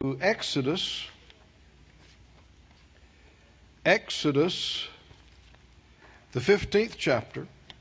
Exodus, the 15th chapter.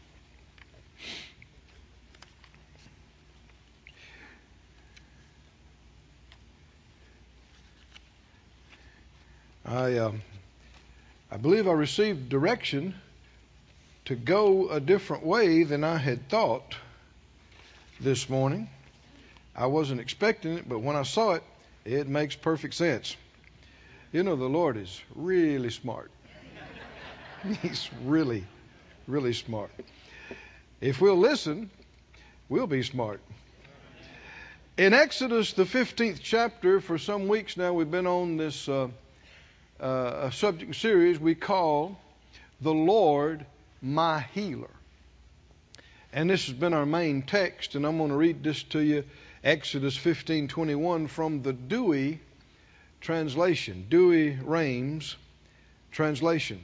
I believe I received direction to go a different way than I had thought this morning. I wasn't expecting it, but when I saw it, it makes perfect sense. You know, the Lord is really smart. He's really, really smart. If we'll listen, we'll be smart. In Exodus, the 15th chapter, for some weeks now, we've been on this a subject series we call The Lord My Healer. And this has been our main text, and I'm going to read this to you, Exodus 15:21 from the Dewey translation, Douay-Rheims translation.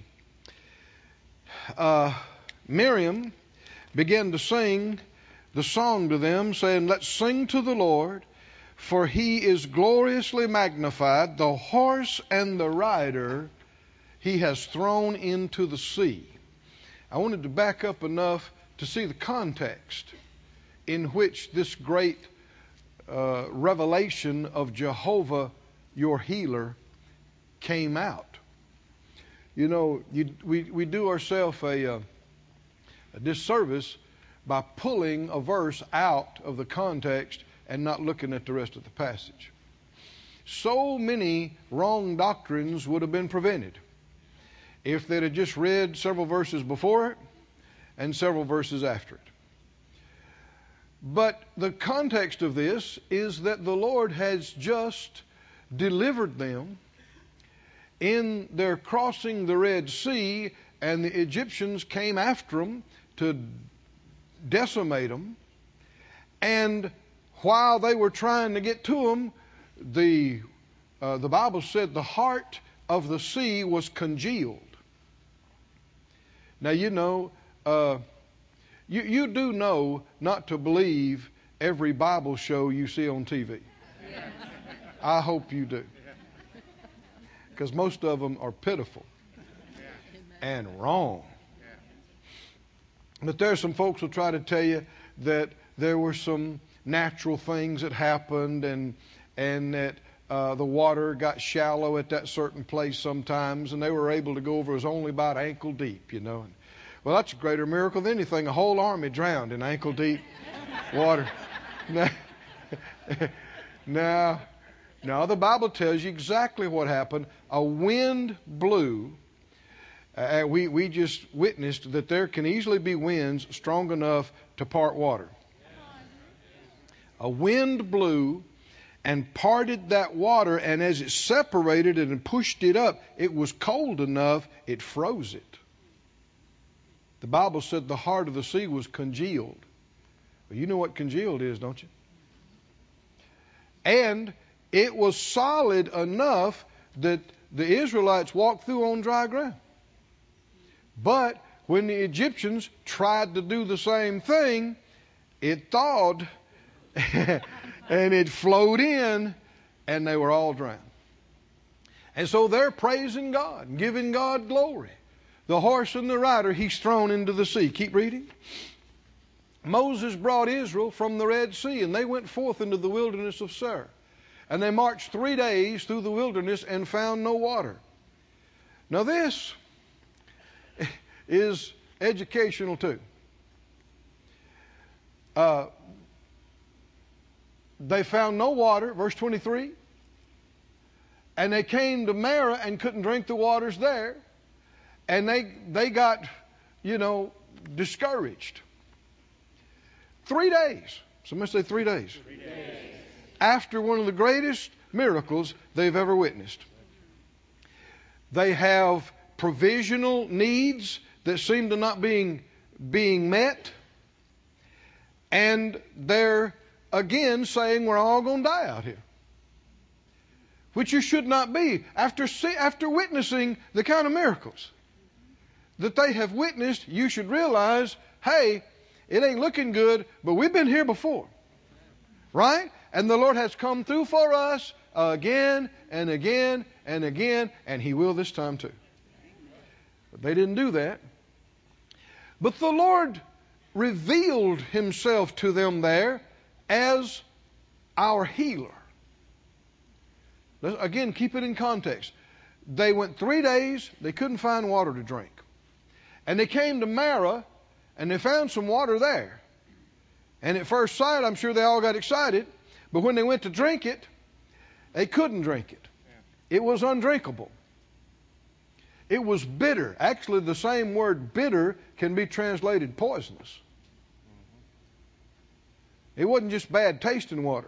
Miriam began to sing the song to them, saying, "Let's sing to the Lord, for he is gloriously magnified. The horse and the rider he has thrown into the sea." I wanted to back up enough to see the context in which this great revelation of Jehovah, your healer, came out. You know, we do ourselves a disservice by pulling a verse out of the context and not looking at the rest of the passage. So many wrong doctrines would have been prevented if they'd have just read several verses before it and several verses after it. But the context of this is that the Lord has just delivered them in their crossing the Red Sea, and the Egyptians came after them to decimate them. And while they were trying to get to them, the Bible said the heart of the sea was congealed. Now, you know, you do know not to believe every Bible show you see on TV. I hope you do. Because most of them are pitiful and wrong. But there are some folks who try to tell you that there were some natural things that happened and that the water got shallow at that certain place sometimes, and they were able to go over. It was only about ankle deep, you know. Well, that's a greater miracle than anything. A whole army drowned in ankle deep water. Now, the Bible tells you exactly what happened. A wind blew. We just witnessed that there can easily be winds strong enough to part water. A wind blew and parted that water, and as it separated it and pushed it up, it was cold enough, it froze it. The Bible said the heart of the sea was congealed. Well, you know what congealed is, don't you? And it was solid enough that the Israelites walked through on dry ground. But when the Egyptians tried to do the same thing, it thawed and it flowed in, and they were all drowned. And so they're praising God and giving God glory. The horse and the rider he's thrown into the sea. Keep reading. Moses brought Israel from the Red Sea, and they went forth into the wilderness of Shur. And they marched 3 days through the wilderness and found no water. Now this is educational too. They found no water, verse 23. And they came to Marah and couldn't drink the waters there. And they got, discouraged. 3 days. Somebody say 3 days. 3 days. After one of the greatest miracles they've ever witnessed. They have provisional needs that seem to not being met. And they're again saying we're all going to die out here. Which you should not be. After witnessing the kind of miracles that they have witnessed, you should realize, hey, it ain't looking good, but we've been here before. Right? And the Lord has come through for us again and again and again, and He will this time too. But they didn't do that. But the Lord revealed Himself to them there as our healer. Again, keep it in context. They went 3 days, they couldn't find water to drink. And they came to Marah, and they found some water there. And at first sight, I'm sure they all got excited. But when they went to drink it, they couldn't drink it. It was undrinkable. It was bitter. Actually, the same word bitter can be translated poisonous. It wasn't just bad tasting water.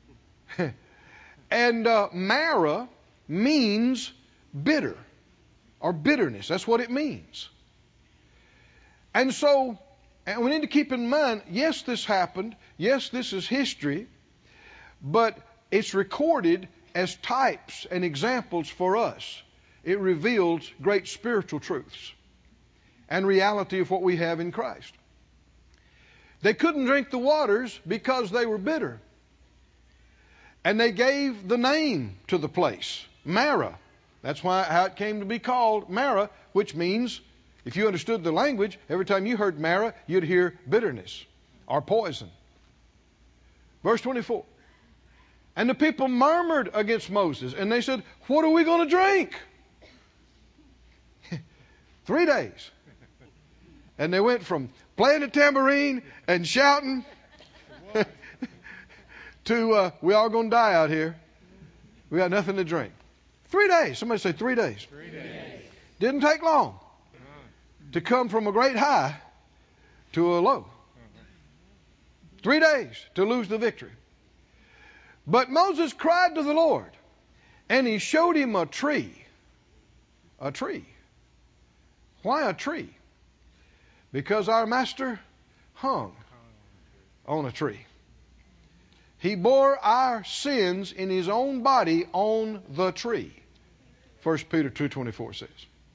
And Marah means bitter or bitterness. That's what it means. And so, and we need to keep in mind, yes, this happened. Yes, this is history. But it's recorded as types and examples for us. It reveals great spiritual truths and reality of what we have in Christ. They couldn't drink the waters because they were bitter. And they gave the name to the place, Marah. That's how it came to be called Marah, which means, if you understood the language, every time you heard Marah, you'd hear bitterness or poison. Verse 24. And the people murmured against Moses, and they said, what are we going to drink? 3 days. And they went from playing the tambourine and shouting to, we all going to die out here. We got nothing to drink. 3 days. Somebody say 3 days. 3 days. Didn't take long to come from a great high to a low. 3 days to lose the victory. But Moses cried to the Lord, and He showed him a tree. A tree. Why a tree? Because our Master hung on a tree. He bore our sins in His own body on the tree. 1 Peter 2:24 says.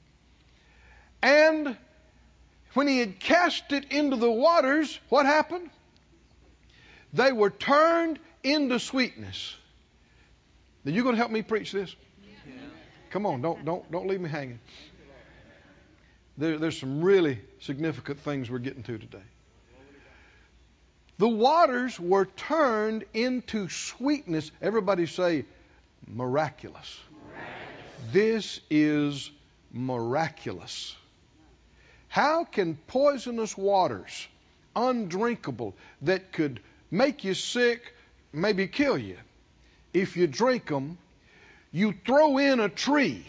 And when He had cast it into the waters, what happened? They were turned into sweetness. Are you going to help me preach this? Yeah. Come on, don't leave me hanging. There's some really significant things we're getting to today. The waters were turned into sweetness. Everybody say miraculous. This is miraculous. How can poisonous waters, undrinkable, that could make you sick, maybe kill you, if you drink them, you throw in a tree?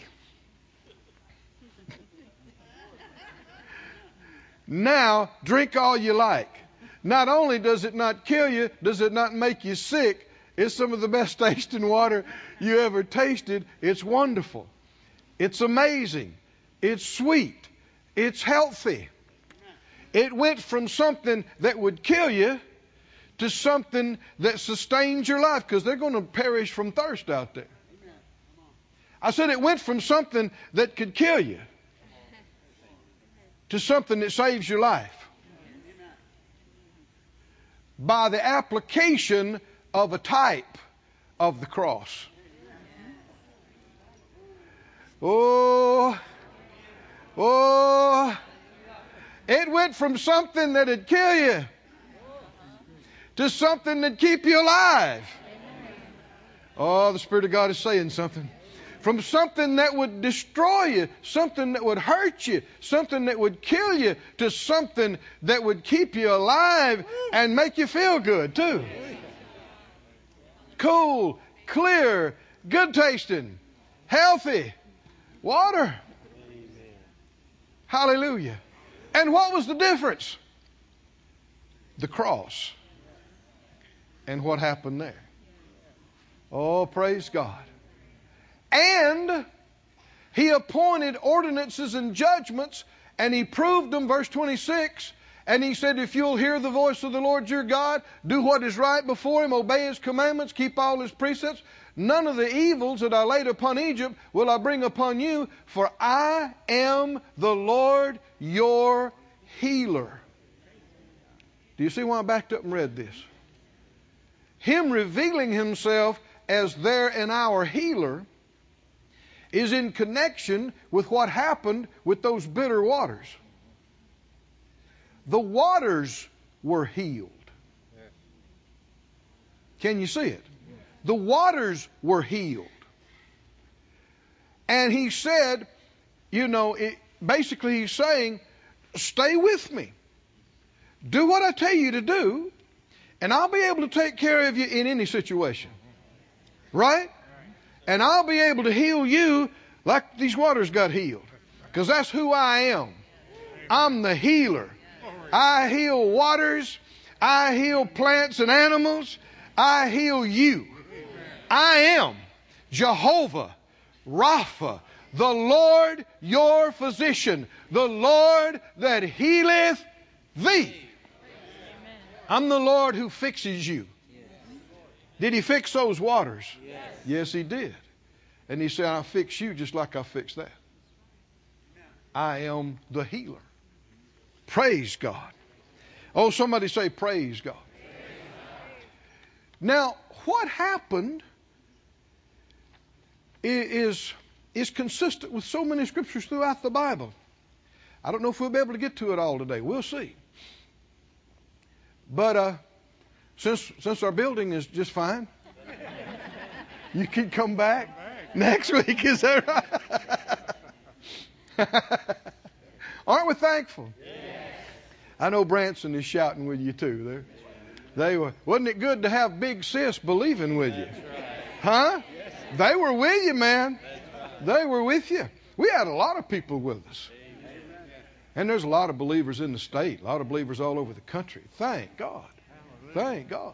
Now, drink all you like. Not only does it not kill you, does it not make you sick, it's some of the best tasting water you ever tasted. It's wonderful. It's amazing. It's sweet. It's healthy. It went from something that would kill you to something that sustains your life, because they're going to perish from thirst out there. I said it went from something that could kill you to something that saves your life by the application of a type of the cross. Oh, it went from something that would kill you to something that keep you alive. Oh, the Spirit of God is saying something. From something that would destroy you, something that would hurt you, something that would kill you, to something that would keep you alive and make you feel good too. Cool, clear, good tasting, healthy water. Hallelujah. And what was the difference? The cross. And what happened there? Oh, praise God. And He appointed ordinances and judgments, and He proved them, verse 26. And He said, if you'll hear the voice of the Lord your God, do what is right before Him, obey His commandments, keep all His precepts, none of the evils that I laid upon Egypt will I bring upon you, for I am the Lord your healer. Do you see why I backed up and read this? Him revealing Himself as there and our healer is in connection with what happened with those bitter waters. The waters were healed. Can you see it? The waters were healed. And he said, basically he's saying, stay with me. Do what I tell you to do, and I'll be able to take care of you in any situation. Right? And I'll be able to heal you like these waters got healed. Because that's who I am. I'm the healer. I heal waters. I heal plants and animals. I heal you. I am Jehovah Rapha, the Lord your physician, the Lord that healeth thee. I'm the Lord who fixes you. Did he fix those waters? Yes, he did. And he said, I'll fix you just like I fixed that. I am the healer. Praise God. Oh, somebody say, praise God. Now, what happened is consistent with so many scriptures throughout the Bible. I don't know if we'll be able to get to it all today. We'll see. But since our building is just fine, you can come back next week. Is that right? Aren't we thankful? I know Branson is shouting with you too. Wasn't it good to have Big Sis believing with you? Huh? They were with you, man. They were with you. We had a lot of people with us. And there's a lot of believers in the state, a lot of believers all over the country. Thank God. Thank God.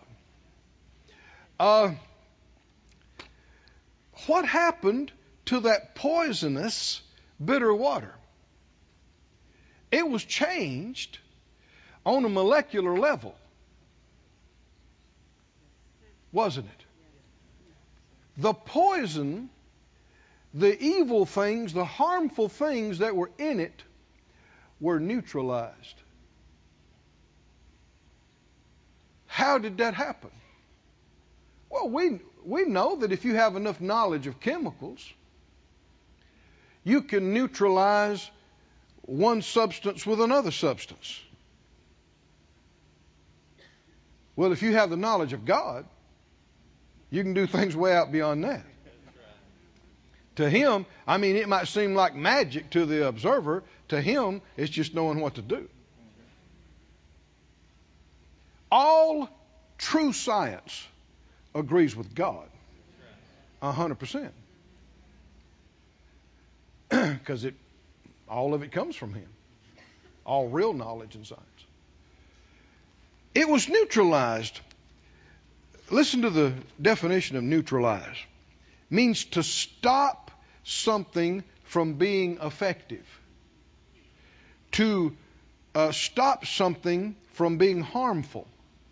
What happened to that poisonous, bitter water? It was changed on a molecular level, wasn't it? The poison, the evil things, the harmful things that were in it were neutralized. How did that happen? Well, we know that if you have enough knowledge of chemicals, you can neutralize one substance with another substance. Well, if you have the knowledge of God, you can do things way out beyond that. To him, it might seem like magic to the observer. To him, it's just knowing what to do. All true science agrees with God. 100%. Because all of it comes from him. All real knowledge and science. It was neutralized. Listen to the definition of neutralize. Means to stop something from being effective. To stop something from being harmful.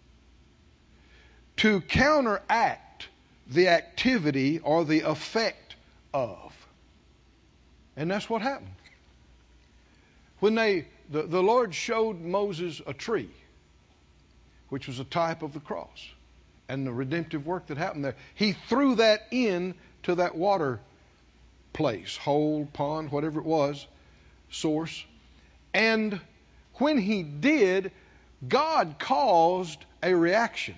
To counteract the activity or the effect of. And that's what happened. When the Lord showed Moses a tree, which was a type of the cross, and the redemptive work that happened there, he threw that in to that water place, hole, pond, whatever it was, source. And when he did, God caused a reaction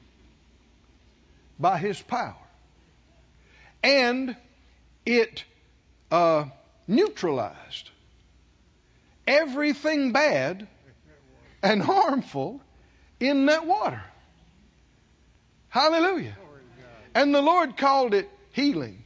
by his power. And it neutralized everything bad and harmful in that water. Hallelujah. And the Lord called it healing.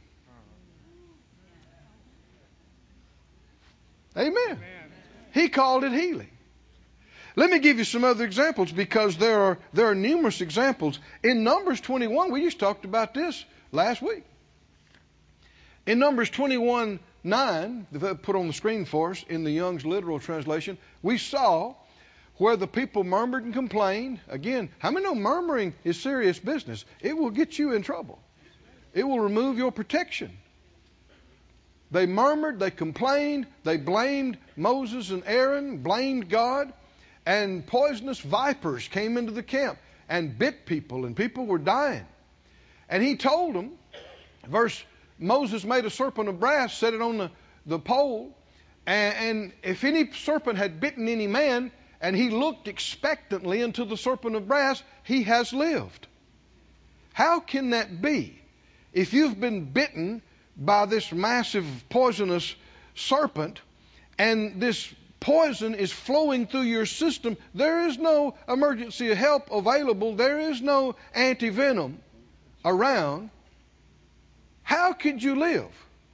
Amen. He called it healing. Let me give you some other examples, because there are numerous examples. In Numbers 21, we just talked about this last week. In Numbers 21:9, put on the screen for us in the Young's literal translation, we saw where the people murmured and complained. Again, how many know murmuring is serious business? It will get you in trouble. It will remove your protection. They murmured, they complained, they blamed Moses and Aaron, blamed God, and poisonous vipers came into the camp and bit people, and people were dying. And he told them, Moses made a serpent of brass, set it on the pole, and if any serpent had bitten any man, and he looked expectantly into the serpent of brass, he has lived. How can that be? If you've been bitten by this massive poisonous serpent, and this poison is flowing through your system, there is no emergency help available, there is no antivenom around. How could you live?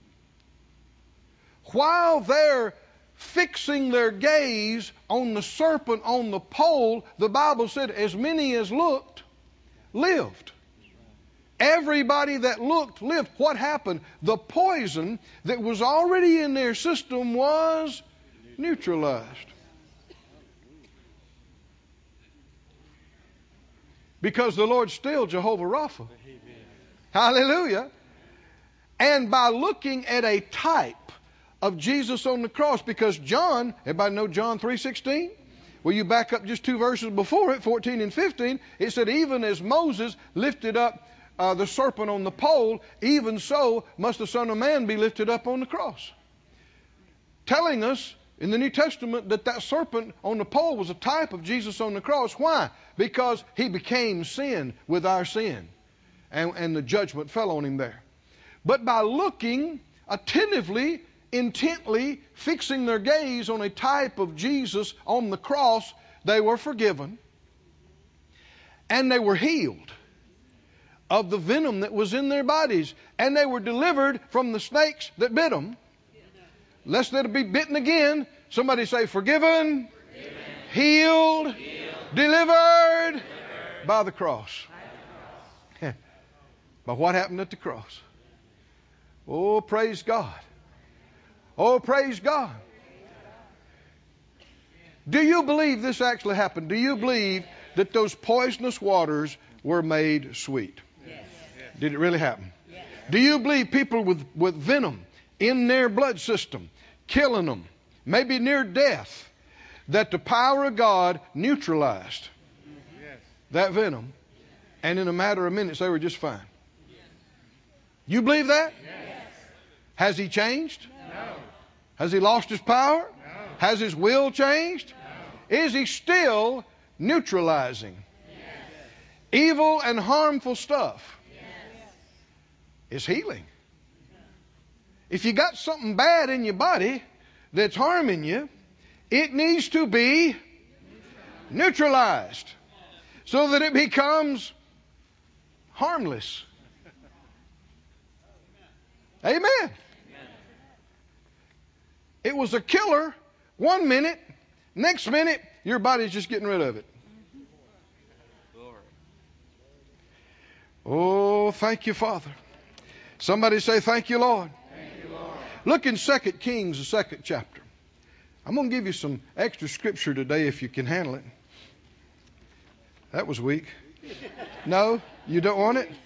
While they're fixing their gaze on the serpent on the pole, the Bible said as many as looked, lived. Everybody that looked lived. What happened? The poison that was already in their system was neutralized. Because the Lord's still Jehovah Rapha. Hallelujah. And by looking at a type of Jesus on the cross, because John, everybody know John 3:16? Well, you back up just 2 verses before it, 14 and 15, it said, even as Moses lifted up the serpent on the pole, even so must the Son of Man be lifted up on the cross. Telling us in the New Testament that serpent on the pole was a type of Jesus on the cross. Why? Because he became sin with our sin. And the judgment fell on him there. But by looking attentively, intently, fixing their gaze on a type of Jesus on the cross, they were forgiven. And they were healed of the venom that was in their bodies. And they were delivered from the snakes that bit them. Lest they'd be bitten again. Somebody say, forgiven, healed, delivered by the cross. But what happened at the cross? Oh, praise God. Oh, praise God. Do you believe this actually happened? Do you believe that those poisonous waters were made sweet? Yes. Did it really happen? Yes. Do you believe people with venom in their blood system, killing them, maybe near death, that the power of God neutralized that venom, and in a matter of minutes they were just fine? You believe that? Yes. Has he changed? No. Has he lost his power? No. Has his will changed? No. Is he still neutralizing evil and harmful stuff? Yes. It's healing. If you got something bad in your body that's harming you, it needs to be neutralized so that it becomes harmless. Amen. It was a killer 1 minute, next minute your body's just getting rid of it. Oh, thank you, Father. Somebody say, thank you, Lord. Thank you, Lord. Look in 2 Kings, the 2nd chapter. I'm going to give you some extra scripture today if you can handle it. That was weak. No, you don't want it?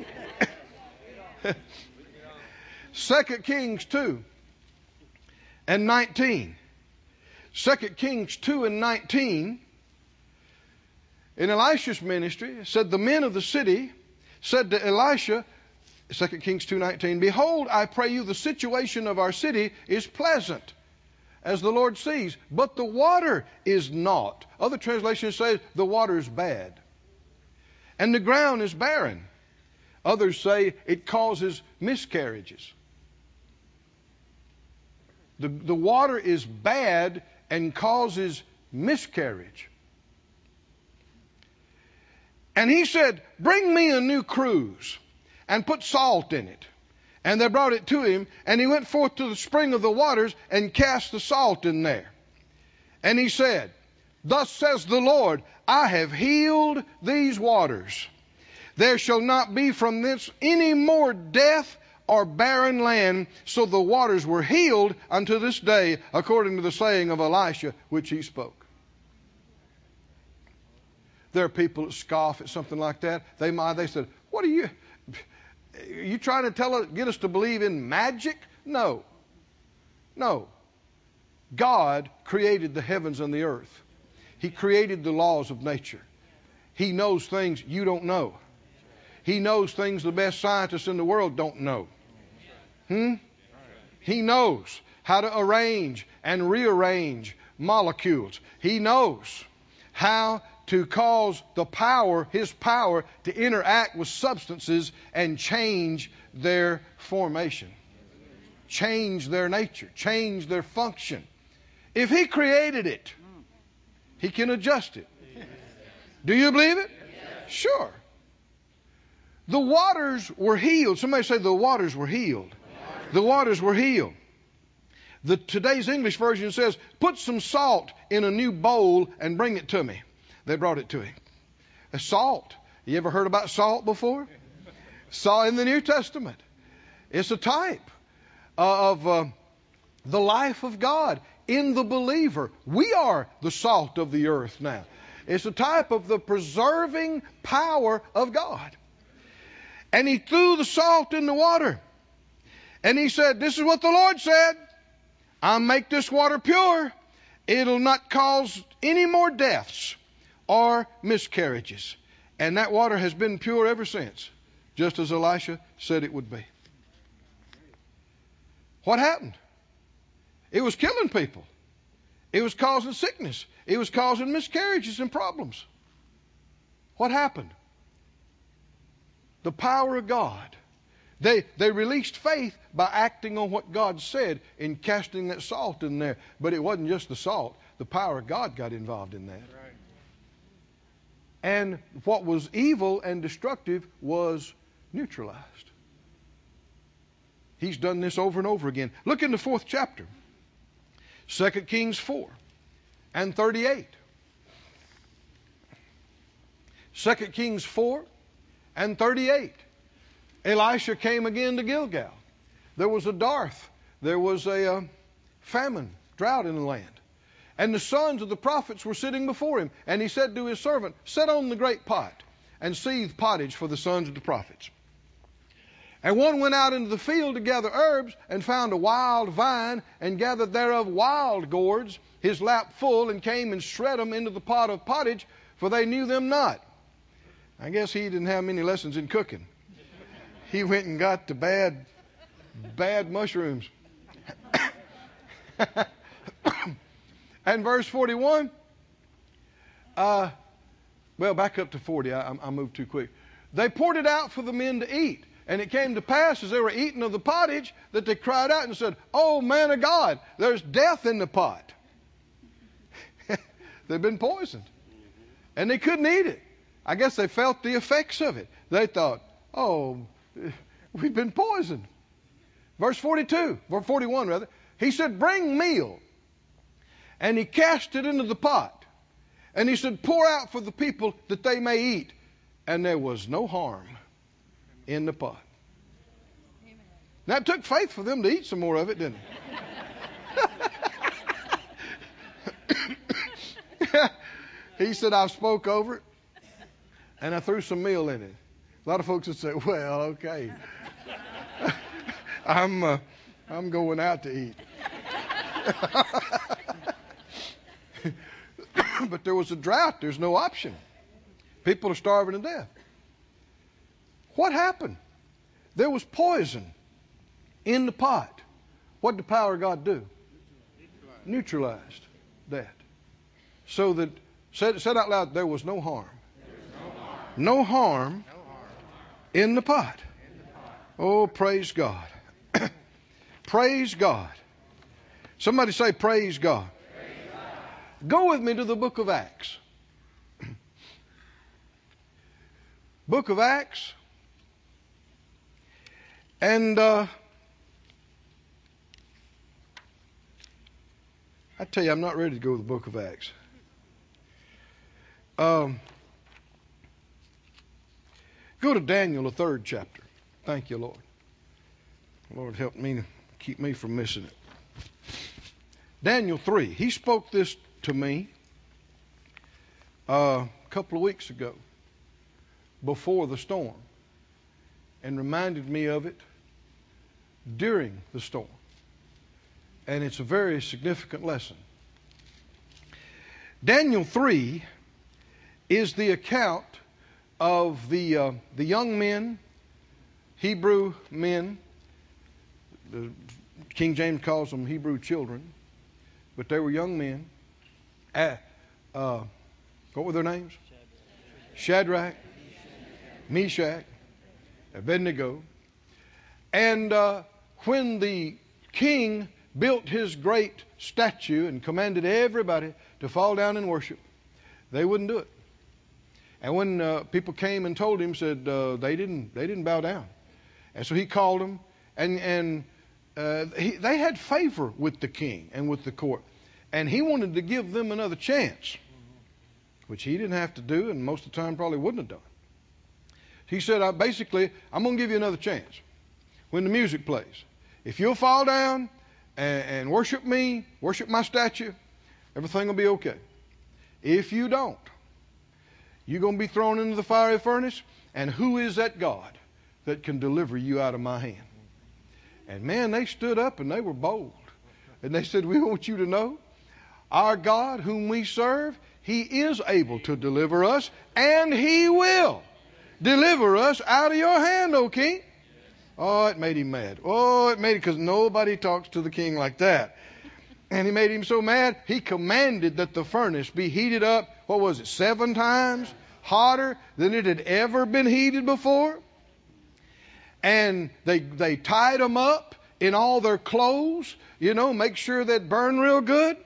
2 Kings 2 and 19. 2 Kings 2 and 19. In Elisha's ministry, it said the men of the city said to Elisha, 2 Kings 2:19, behold, I pray you, the situation of our city is pleasant, as the Lord sees, but the water is not. Other translations say the water is bad, and the ground is barren. Others say it causes miscarriages. The water is bad and causes miscarriage. And he said, bring me a new cruse and put salt in it. And they brought it to him, and he went forth to the spring of the waters and cast the salt in there. And he said, thus says the Lord, I have healed these waters. There shall not be from this any more death or barren land. So the waters were healed unto this day, according to the saying of Elisha, which he spoke. There are people that scoff at something like that. They said, what are you trying to get us to believe in magic? No. No. God created the heavens and the earth. He created the laws of nature. He knows things you don't know. He knows things the best scientists in the world don't know. He knows how to arrange and rearrange molecules. He knows how to cause His power, to interact with substances and change their formation, change their nature, change their function. If He created it, He can adjust it. Do you believe it? Sure. The waters were healed. Somebody say the waters were healed. The waters were healed. Today's English version says, put some salt in a new bowl and bring it to me. They brought it to him. Salt. You ever heard about salt before? Salt in the New Testament. It's a type of the life of God in the believer. We are the salt of the earth now. It's a type of the preserving power of God. And He threw the salt in the water. And He said, this is what the Lord said. I'll make this water pure. It'll not cause any more deaths or miscarriages. And that water has been pure ever since, just as Elisha said it would be. What happened? It was killing people. It was causing sickness. It was causing miscarriages and problems. What happened? The power of God. They released faith by acting on what God said in casting that salt in there. But it wasn't just the salt. The power of God got involved in that. Right. And what was evil and destructive was neutralized. He's done this over and over again. Look in the 4th chapter. 2 Kings 4 and 38. 2 Kings 4 and 38. Elisha came again to Gilgal. There was a dearth. There was a famine, drought in the land. And the sons of the prophets were sitting before him. And he said to his servant, set on the great pot and seethe pottage for the sons of the prophets. And one went out into the field to gather herbs and found a wild vine and gathered thereof wild gourds, his lap full, and came and shred them into the pot of pottage, for they knew them not. I guess he didn't have many lessons in cooking. He went and got the bad mushrooms. And verse 41, back up to 40. I moved too quick. They poured it out for the men to eat. And it came to pass as they were eating of the pottage that they cried out and said, oh, man of God, there's death in the pot. They'd been poisoned. And they couldn't eat it. I guess they felt the effects of it. They thought, oh, we've been poisoned. Verse 42, or 41 rather. He said, bring meal. And he cast it into the pot. And he said, pour out for the people that they may eat. And there was no harm in the pot. Now it took faith for them to eat some more of it, didn't it? He said, I spoke over it and I threw some meal in it. A lot of folks would say, well, okay. I'm going out to eat. But there was a drought. There's no option. People are starving to death. What happened? There was poison in the pot. What did the power of God do? Neutralized that. So that, said out loud, there was no harm. No harm in the pot. Oh, praise God. Praise God. Somebody say, praise God. Go with me to the book of Acts. Book of Acts. And I tell you, I'm not ready to go to the book of Acts. Go to Daniel, the 3rd chapter. Thank you, Lord. Lord, help me, keep me from missing it. Daniel 3. He spoke this to me a couple of weeks ago before the storm and reminded me of it during the storm. And it's a very significant lesson. Daniel 3 is the account of the young men, Hebrew men. The King James calls them Hebrew children, but they were young men. What were their names? Shadrach, Meshach, Abednego. And when the king built his great statue and commanded everybody to fall down and worship, they wouldn't do it. And when people came and told him, said they didn't bow down. And so he called them, and they had favor with the king and with the court, and he wanted to give them another chance, which he didn't have to do, and most of the time probably wouldn't have done. He said, I'm going to give you another chance. When the music plays, if you'll fall down and worship me, worship my statue, everything will be okay. If you don't, you're going to be thrown into the fiery furnace, and who is that God that can deliver you out of my hand? And man, they stood up and they were bold. And they said, we want you to know, our God whom we serve, He is able to deliver us, and He will deliver us out of your hand, O king. Oh, it made him mad. Oh, it made him, because nobody talks to the king like that. And he made him so mad, he commanded that the furnace be heated up, 7 times hotter than it had ever been heated before. And they tied them up in all their clothes, make sure they'd burn real good.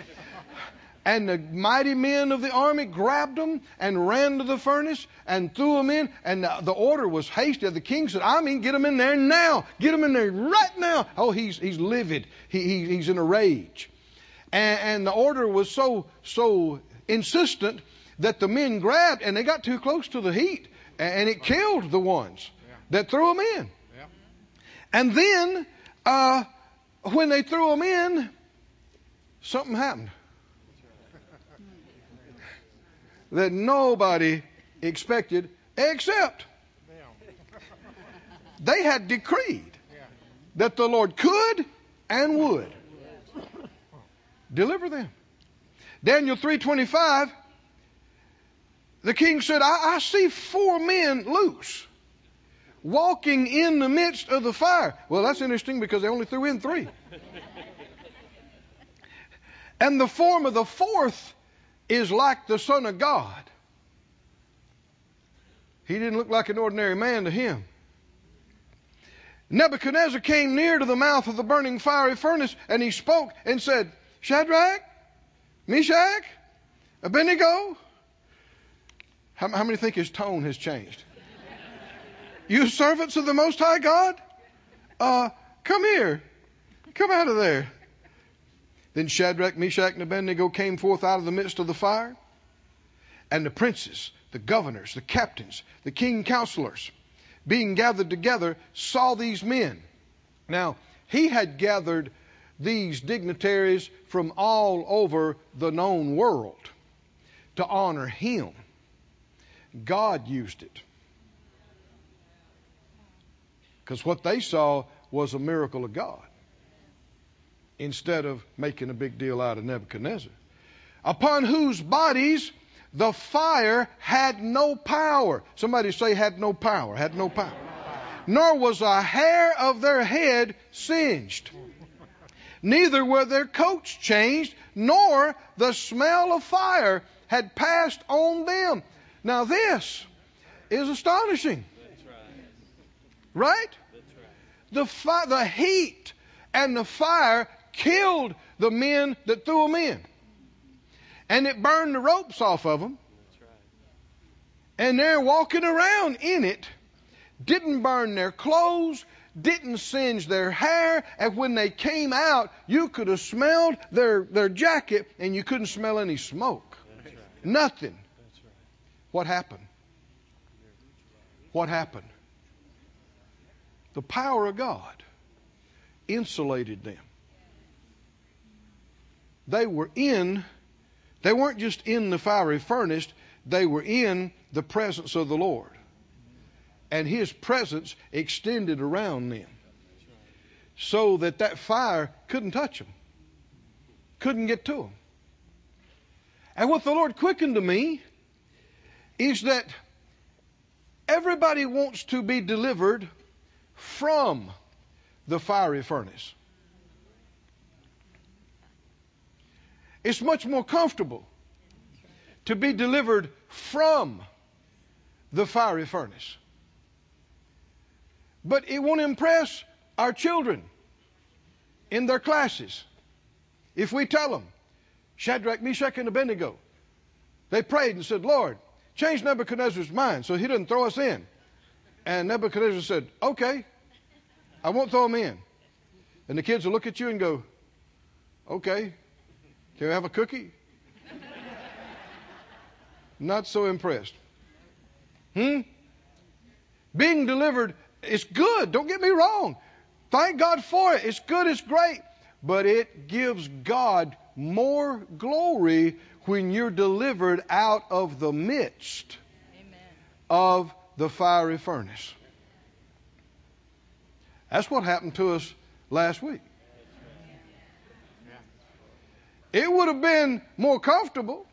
And the mighty men of the army grabbed them and ran to the furnace and threw them in. And the order was hasty. The king said, get them in there now. Get them in there right now. Oh, he's livid. He's in a rage. And the order was so insistent that the men grabbed, and they got too close to the heat. And it killed the ones that threw them in. Yeah. And then when they threw them in, something happened that nobody expected, except they had decreed that the Lord could and would deliver them. Daniel 3:25, the king said, I see 4 men loose, walking in the midst of the fire. Well, that's interesting, because they only threw in 3. And the form of the 4th is like the Son of God. He didn't look like an ordinary man to him. Nebuchadnezzar came near to the mouth of the burning fiery furnace, and he spoke and said, Shadrach, Meshach, Abednego. How many think his tone has changed? You servants of the Most High God, come here. Come out of there. Then Shadrach, Meshach, and Abednego came forth out of the midst of the fire. And the princes, the governors, the captains, the king counselors, being gathered together, saw these men. Now, he had gathered these dignitaries from all over the known world to honor him. God used it. Because what they saw was a miracle of God, instead of making a big deal out of Nebuchadnezzar, upon whose bodies the fire had no power. Somebody say had no power, had no power. Nor was a hair of their head singed. Neither were their coats changed, nor the smell of fire had passed on them. Now this is astonishing. Right? The heat and the fire killed the men that threw them in. And it burned the ropes off of them. And they're walking around in it. Didn't burn their clothes, didn't singe their hair. And when they came out, you could have smelled their jacket, and you couldn't smell any smoke. Nothing. What happened? What happened? The power of God insulated them. They weren't just in the fiery furnace, they were in the presence of the Lord. And His presence extended around them, so that fire couldn't touch them, couldn't get to them. And what the Lord quickened to me is that Everybody wants to be delivered from the fiery furnace. It's much more comfortable to be delivered from the fiery furnace. But it won't impress our children in their classes if we tell them, Shadrach, Meshach, and Abednego, they prayed and said, Lord, change Nebuchadnezzar's mind so he doesn't throw us in. And Nebuchadnezzar said, okay, I won't throw him in. And the kids will look at you and go, okay, can we have a cookie? Not so impressed. Being delivered is good. Don't get me wrong. Thank God for it. It's good. It's great. But it gives God more glory when you're delivered out of the midst of the fiery furnace. That's what happened to us last week. It would have been more comfortable,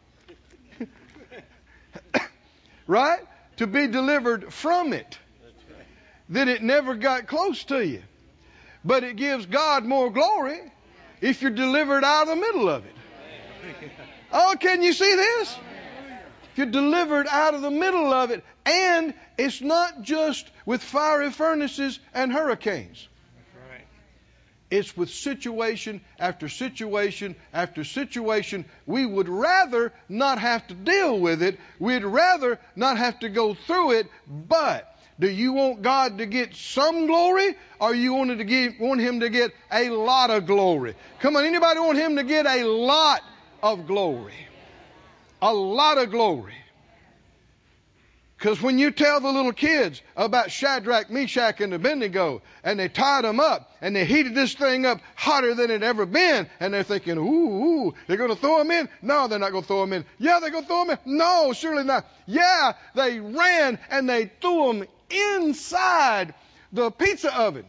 right, to be delivered from it, that it never got close to you. But it gives God more glory if you're delivered out of the middle of it. Oh, can you see this? If you're delivered out of the middle of it, and it's not just with fiery furnaces and hurricanes. It's with situation after situation after situation. We would rather not have to deal with it. We'd rather not have to go through it. But do you want God to get some glory, or you want Him to get a lot of glory? Come on, anybody want Him to get a lot of glory? A lot of glory. Because when you tell the little kids about Shadrach, Meshach, and Abednego, and they tied them up, and they heated this thing up hotter than it ever been, and they're thinking, ooh, they're going to throw them in? No, they're not going to throw them in. Yeah, they're going to throw them in. No, surely not. Yeah, they ran, and they threw them inside the pizza oven.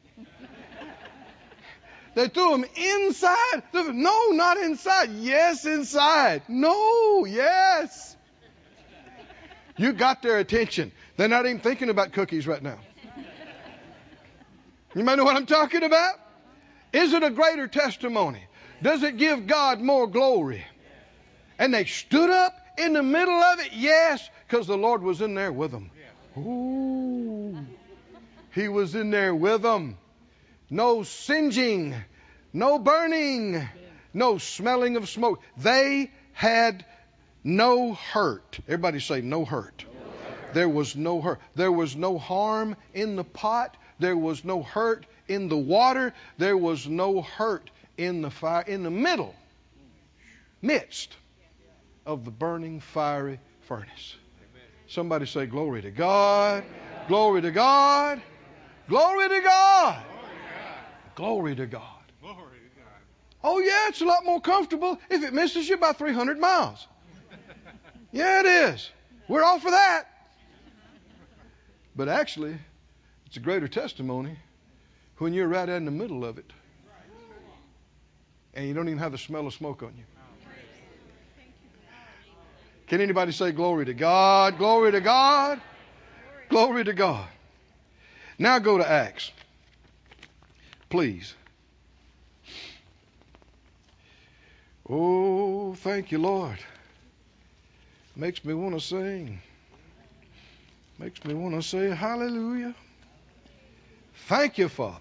They threw them inside. No, not inside. Yes, inside. No, yes. You got their attention. They're not even thinking about cookies right now. You might know what I'm talking about? Is it a greater testimony? Does it give God more glory? And they stood up in the middle of it? Yes, because the Lord was in there with them. Ooh, He was in there with them. No singeing, no burning, no smelling of smoke. They had no hurt. Everybody say no hurt. There was no hurt. There was no harm in the pot. There was no hurt in the water. There was no hurt in the fire, in the midst of the burning fiery furnace. Somebody say glory to God. Glory to God. Glory to God. Glory to God. Oh yeah, it's a lot more comfortable if it misses you by 300 miles. Yeah, it is. We're all for that. But actually, it's a greater testimony when you're right in the middle of it and you don't even have the smell of smoke on you. Can anybody say glory to God? Glory to God. Glory to God. Now go to Acts. Please. Oh, thank you, Lord. Makes me want to sing. Makes me want to say hallelujah. Thank you, Father.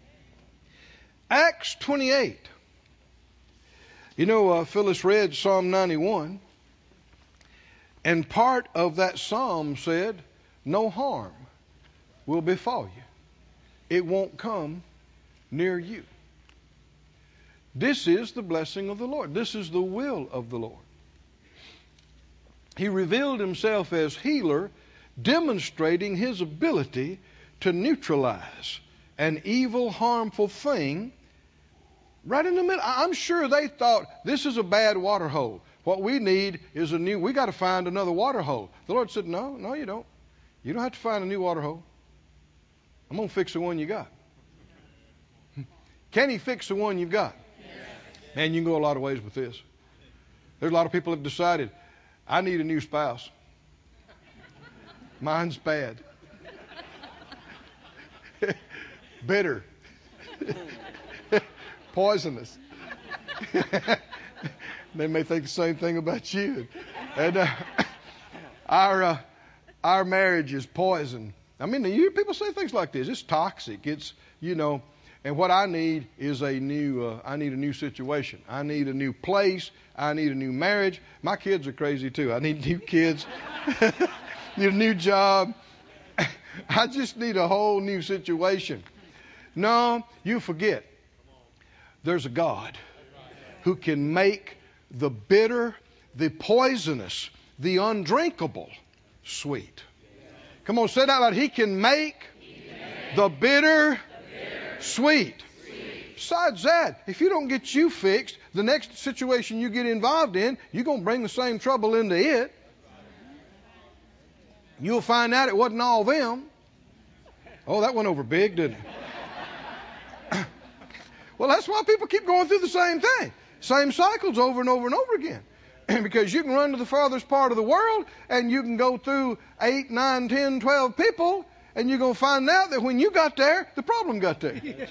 Acts 28. You know, Phyllis read Psalm 91. And part of that psalm said, no harm will befall you. It won't come near you. This is the blessing of the Lord. This is the will of the Lord. He revealed Himself as healer, demonstrating His ability to neutralize an evil, harmful thing right in the middle. I'm sure they thought, this is a bad water hole. What we need is we got to find another water hole. The Lord said, no, you don't. You don't have to find a new water hole. I'm going to fix the one you got. Can He fix the one you've got? Yes. Man, you can go a lot of ways with this. There's a lot of people who have decided, I need a new spouse. Mine's bad. Bitter. Poisonous. They may think the same thing about you. And our marriage is poison. I mean, you hear people say things like this. It's toxic. It's, and what I need is I need a new situation. I need a new place. I need a new marriage. My kids are crazy too. I need new kids. Need a new job. I just need a whole new situation. No, you forget. There's a God who can make the bitter, the poisonous, the undrinkable sweet. Come on, say that loud. He can make the bitter sweet. Besides that, if you don't get you fixed, the next situation you get involved in, you're going to bring the same trouble into it. You'll find out it wasn't all them. Oh, that went over big, didn't it? Well, that's why people keep going through the same thing. Same cycles over and over and over again. Because you can run to the farthest part of the world and you can go through 8, 9, 10, 12 people and you're going to find out that when you got there, the problem got there. That's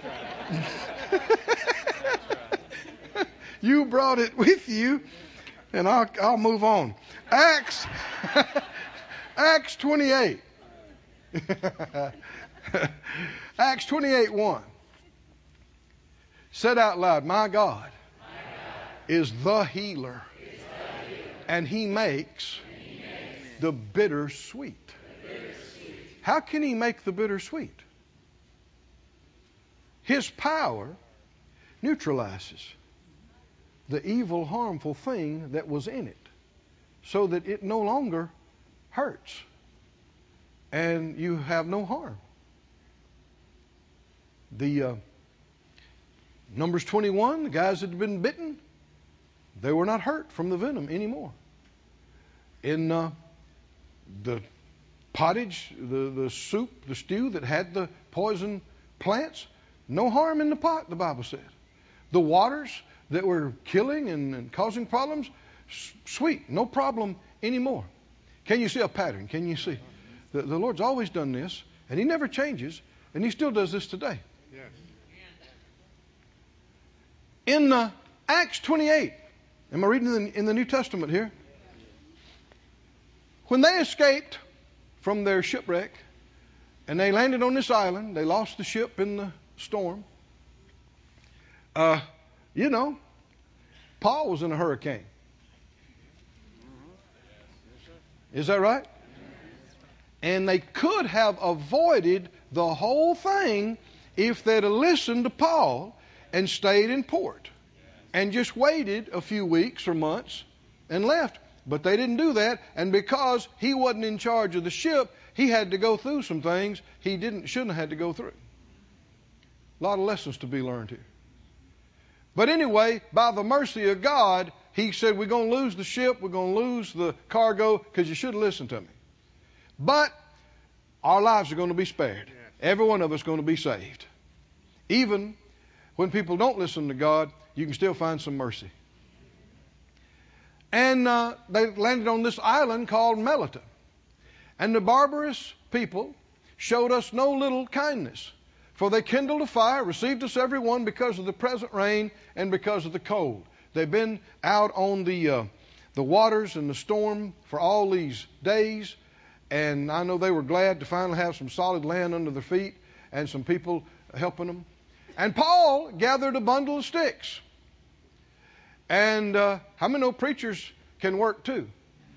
right. You brought it with you, and I'll move on. Acts 28. Acts 28:1. Said out loud, my God is the healer. And he makes the bitter sweet. How can he make the bitter sweet? His power neutralizes the evil, harmful thing that was in it so that it no longer hurts and you have no harm. The Numbers 21, the guys that had been bitten, they were not hurt from the venom anymore. In the pottage, the soup, the stew that had the poison plants, no harm in the pot, the Bible said. The waters that were killing and causing problems, sweet, no problem anymore. Can you see a pattern? Can you see? The Lord's always done this, and he never changes, and he still does this today. Yes. In Acts 28, am I reading in the New Testament here? When they escaped from their shipwreck and they landed on this island, they lost the ship in the storm. Paul was in a hurricane. Is that right? And they could have avoided the whole thing if they'd have listened to Paul and stayed in port and just waited a few weeks or months and left. But they didn't do that, and because he wasn't in charge of the ship, he had to go through some things he shouldn't have had to go through. A lot of lessons to be learned here. But anyway, by the mercy of God, he said, we're going to lose the ship, we're going to lose the cargo, because you should have listened to me. But our lives are going to be spared. Every one of us is going to be saved. Even when people don't listen to God, you can still find some mercy. And they landed on this island called Melita. And the barbarous people showed us no little kindness. For they kindled a fire, received us every one because of the present rain and because of the cold. They've been out on the waters and the storm for all these days. And I know they were glad to finally have some solid land under their feet and some people helping them. And Paul gathered a bundle of sticks. And how many know preachers can work too?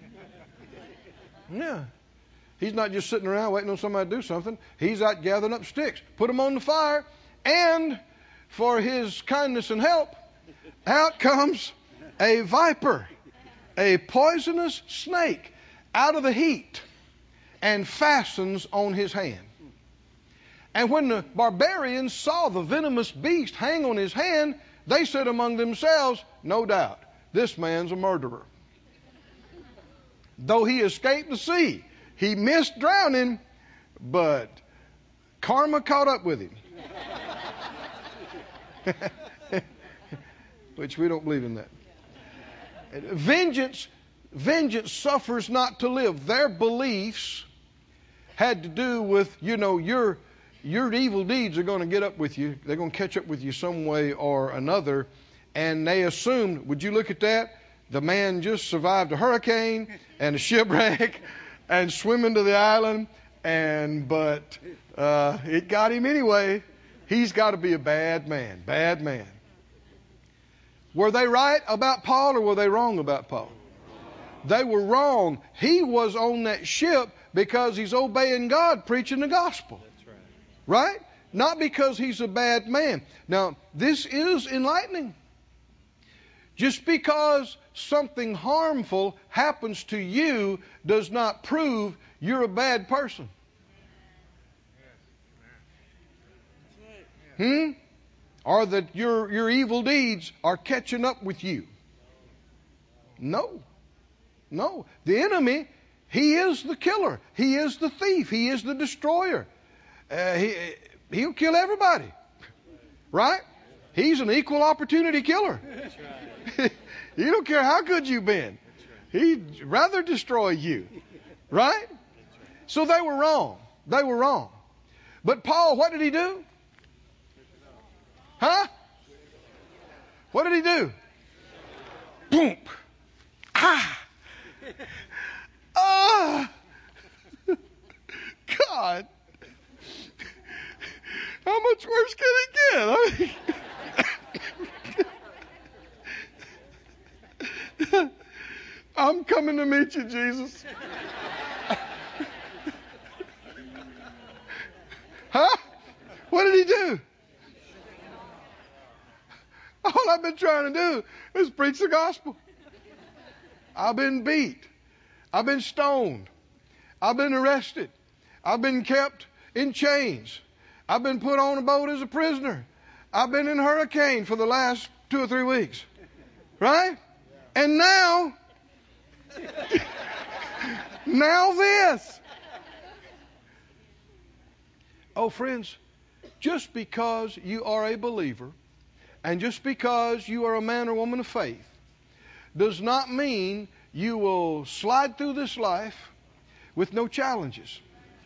Yeah. He's not just sitting around waiting on somebody to do something. He's out gathering up sticks. Put them on the fire. And for his kindness and help, out comes a viper, a poisonous snake, out of the heat and fastens on his hand. And when the barbarians saw the venomous beast hang on his hand, they said among themselves, no doubt, this man's a murderer. Though he escaped the sea, he missed drowning, but karma caught up with him. Which we don't believe in that. Vengeance suffers not to live. Their beliefs had to do with, your evil deeds are going to get up with you. They're going to catch up with you some way or another. And they assumed, would you look at that? The man just survived a hurricane and a shipwreck and swimming to the island. But it got him anyway. He's got to be a bad man. Bad man. Were they right about Paul or were they wrong about Paul? They were wrong. He was on that ship because he's obeying God, preaching the gospel. That's right. Right? Not because he's a bad man. Now, this is enlightening. Just because something harmful happens to you does not prove you're a bad person. Or that your evil deeds are catching up with you. No. No. The enemy, he is the killer. He is the thief. He is the destroyer. He'll kill everybody. Right? He's an equal opportunity killer. He don't care how good you've been. He'd rather destroy you. Right? So they were wrong. They were wrong. But Paul, what did he do? Huh? What did he do? Boom. Ah. Ah. God. How much worse can it get? I'm coming to meet you, Jesus. Huh? What did he do? All I've been trying to do is preach the gospel. I've been beat. I've been stoned. I've been arrested. I've been kept in chains. I've been put on a boat as a prisoner. I've been in a hurricane for the last 2 or 3 weeks. Right? And now this. Oh, friends, just because you are a believer and just because you are a man or woman of faith does not mean you will slide through this life with no challenges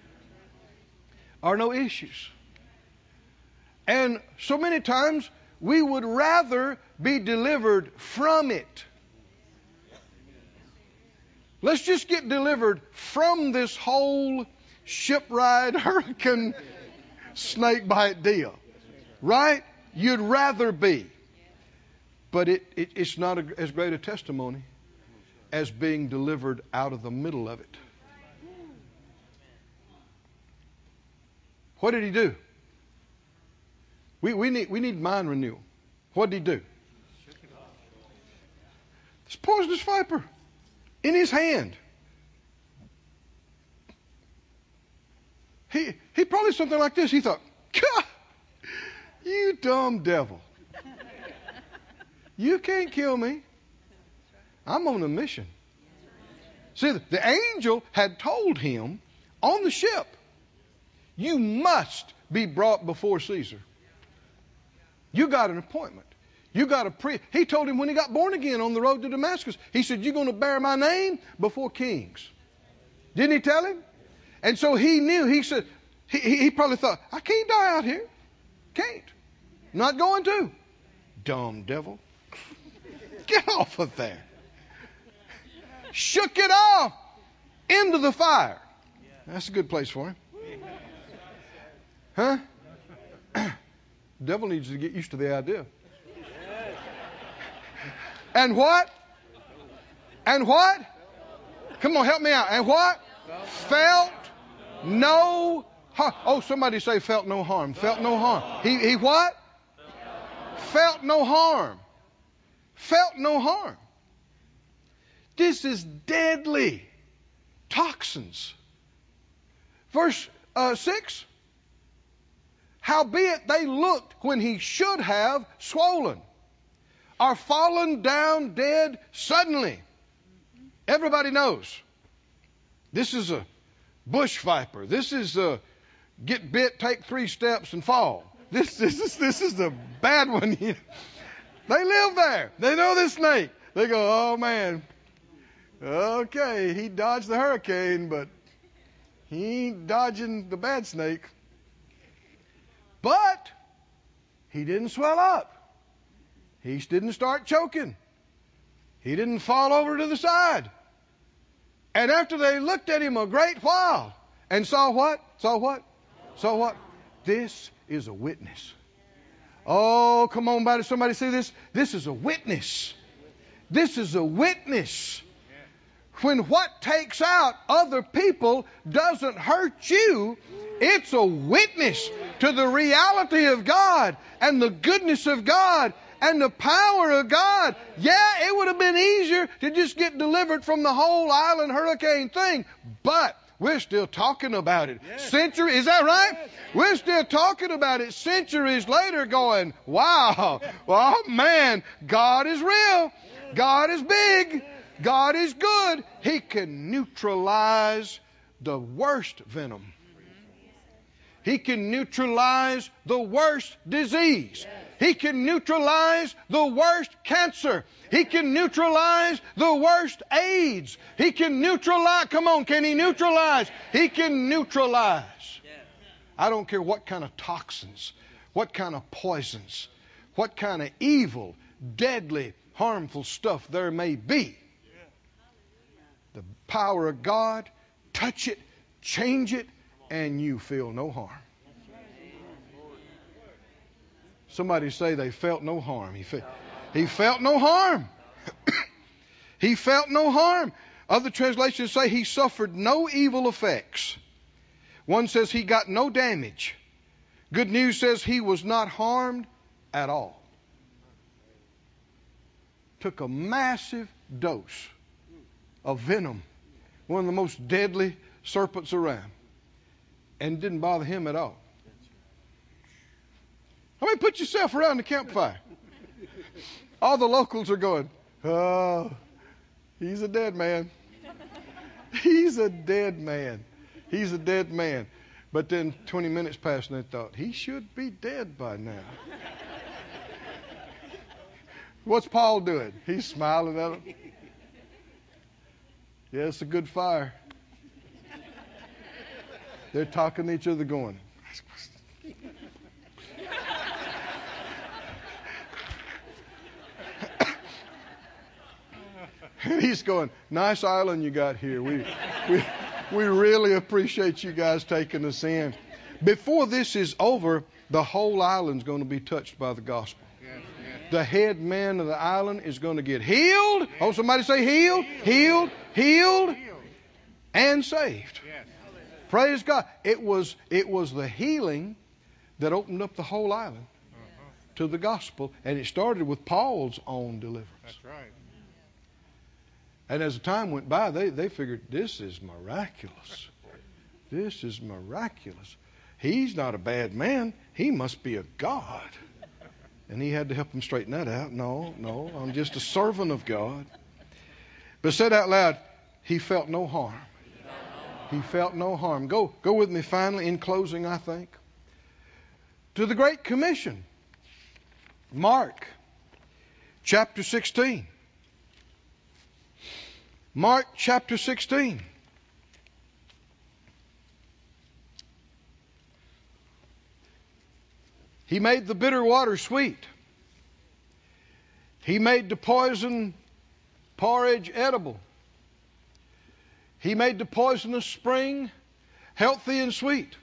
or no issues. And so many times we would rather be delivered from it. Let's just get delivered from this whole ship ride, hurricane, snake bite deal. Right? You'd rather be. But it's not as great a testimony as being delivered out of the middle of it. What did he do? We need mind renewal. What did he do? This poisonous viper in his hand. He probably something like this. He thought, God, you dumb devil. You can't kill me. I'm on a mission. See, the angel had told him on the ship, you must be brought before Caesar. You got an appointment. You got he told him when he got born again on the road to Damascus, he said, you're going to bear my name before kings. Didn't he tell him? And so he knew, he said, he probably thought, I can't die out here. Can't. Not going to. Dumb devil. Get off of there. Shook it off into the fire. That's a good place for him. Huh? Devil needs to get used to the idea. And what? And what? Come on, help me out. And what? Felt no harm. Oh, somebody say felt no harm. Felt no harm. He what? Felt no harm. Felt no harm. This is deadly. Toxins. Verse 6. Howbeit they looked when he should have swollen, are fallen down dead suddenly. Everybody knows. This is a bush viper. This is a get bit, take 3 steps and fall. This is the bad one. They live there. They know this snake. They go, oh man, okay, he dodged the hurricane, but He ain't dodging the bad snake. But he didn't swell up. He didn't start choking. He didn't fall over to the side. And after they looked at him a great while and saw what? Saw what? Saw what? This is a witness. Oh, come on, buddy. Somebody say this. This is a witness. This is a witness. When what takes out other people doesn't hurt you, it's a witness to the reality of God and the goodness of God and the power of God. Yeah, it would have been easier to just get delivered from the whole island hurricane thing, but we're still talking about it. Centuries, is that right? We're still talking about it centuries later going, wow, oh man, God is real. God is big. God is good. He can neutralize the worst venom. He can neutralize the worst disease. He can neutralize the worst cancer. He can neutralize the worst AIDS. He can neutralize, come on, can he neutralize? He can neutralize. I don't care what kind of toxins, what kind of poisons, what kind of evil, deadly, harmful stuff there may be. The power of God, touch it, change it, and you feel no harm. Somebody say they felt no harm. He felt no harm. He felt no harm. Other translations say he suffered no evil effects. One says he got no damage. Good News says he was not harmed at all. Took a massive dose of venom, one of the most deadly serpents around, and didn't bother him at all. I mean, put yourself around the campfire. All the locals are going, oh, he's a dead man. He's a dead man. He's a dead man. But then 20 minutes passed and they thought, he should be dead by now. What's Paul doing? He's smiling at them. Yeah, it's a good fire. They're talking to each other going, and he's going, nice island you got here. We really appreciate you guys taking us in. Before this is over, the whole island's going to be touched by the gospel. The head man of the island is going to get healed. Oh, somebody say healed, healed, and saved. Praise God. It was the healing that opened up the whole island to the gospel. And it started with Paul's own deliverance. That's right. And as the time went by, they figured, this is miraculous. This is miraculous. He's not a bad man. He must be a God. And he had to help them straighten that out. No, I'm just a servant of God. But said out loud, he felt no harm. He felt no harm. Go with me finally in closing, I think, to the Great Commission. Mark chapter 16. Mark chapter 16. He made the bitter water sweet. He made the poison porridge edible. He made the poisonous spring healthy and sweet.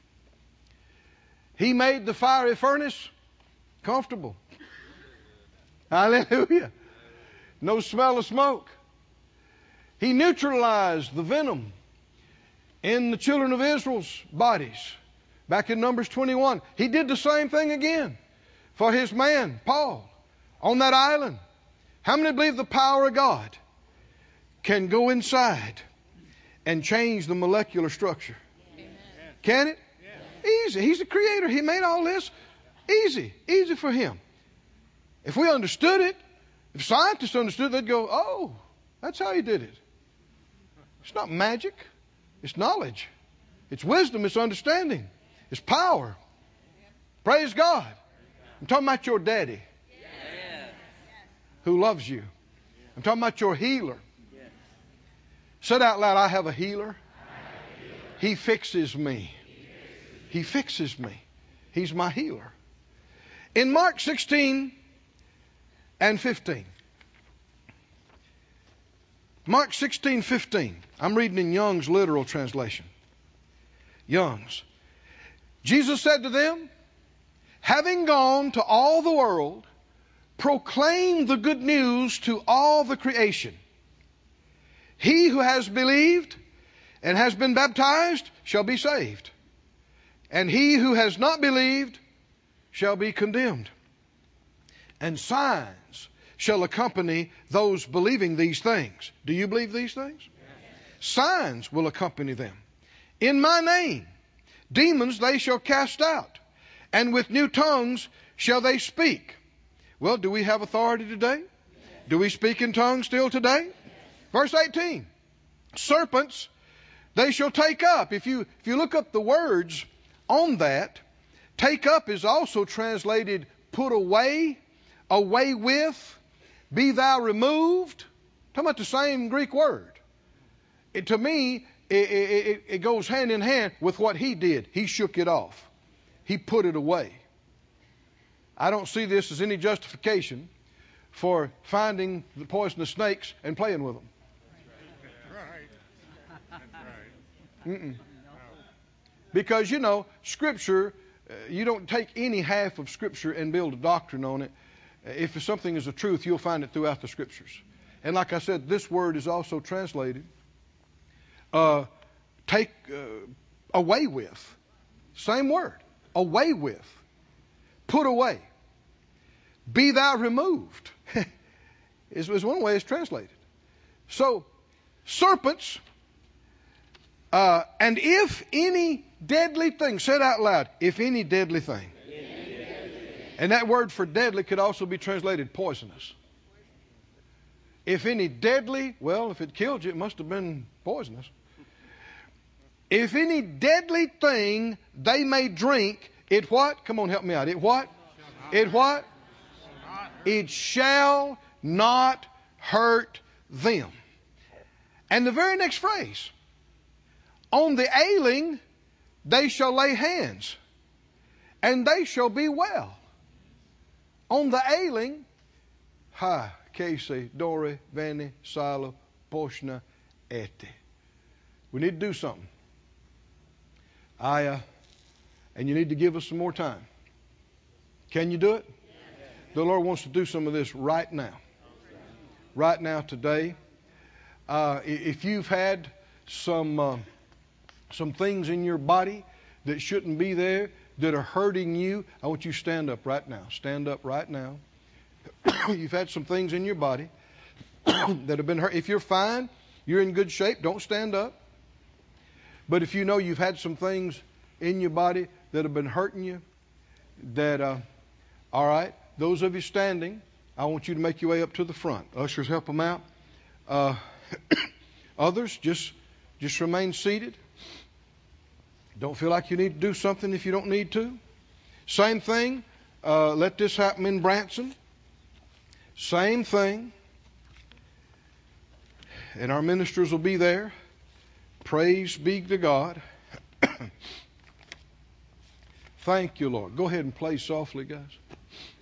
He made the fiery furnace comfortable. Hallelujah. No smell of smoke. He neutralized the venom in the children of Israel's bodies. Back in Numbers 21, he did the same thing again for his man, Paul, on that island. How many believe the power of God can go inside and change the molecular structure? Amen. Can it? Yeah. Easy. He's the creator. He made all this. Easy for him. If we understood it, if scientists understood it, they'd go, oh, that's how he did it. It's not magic. It's knowledge. It's wisdom. It's understanding. It's power. Praise God. I'm talking about your daddy who loves you. I'm talking about your healer. Said out loud, I have a healer He fixes me. He fixes me. He's my healer. In Mark 16 and 15. Mark 16:15. I'm reading in Young's literal translation. Young's. Jesus said to them, having gone to all the world, proclaim the good news to all the creation. He who has believed and has been baptized shall be saved, and he who has not believed shall be condemned. And signs shall accompany those believing these things. Do you believe these things? Yes. Signs will accompany them. In my name, demons they shall cast out, and with new tongues shall they speak. Well, do we have authority today? Yes. Do we speak in tongues still today? Yes. Verse 18. Serpents they shall take up. If you look up the words on that, take up is also translated put away, away with, be thou removed. Talking about the same Greek word. To me, it goes hand in hand with what he did. He shook it off. He put it away. I don't see this as any justification for finding the poisonous snakes and playing with them. Mm-mm. Because, Scripture, you don't take any half of Scripture and build a doctrine on it. If something is a truth, you'll find it throughout the Scriptures. And like I said, this word is also translated, take away with. Same word. Away with. Put away. Be thou removed. is one way it's translated. So, serpents, and if any deadly thing, say it out loud, if any deadly thing. And that word for deadly could also be translated poisonous. If any deadly, well, if it killed you, it must have been poisonous. If any deadly thing they may drink, it what? Come on, help me out. It what? It what? It shall not hurt them. And the very next phrase, on the ailing they shall lay hands, and they shall be well. On the ailing, ha, Casey, Dore, Vani, Silo, Poshna, Ete. We need to do something. And you need to give us some more time. Can you do it? Yes. The Lord wants to do some of this right now. Right now, today. If you've had some things in your body that shouldn't be there, that are hurting you, I want you to stand up right now. Stand up right now. You've had some things in your body that have been hurt. If you're fine, you're in good shape, don't stand up. But if you know you've had some things in your body that have been hurting you, that, all right, those of you standing, I want you to make your way up to the front. Ushers, help them out. Others, just remain seated. Don't feel like you need to do something if you don't need to. Same thing. Let this happen in Branson. Same thing. And our ministers will be there. Praise be to God. Thank you, Lord. Go ahead and play softly, guys.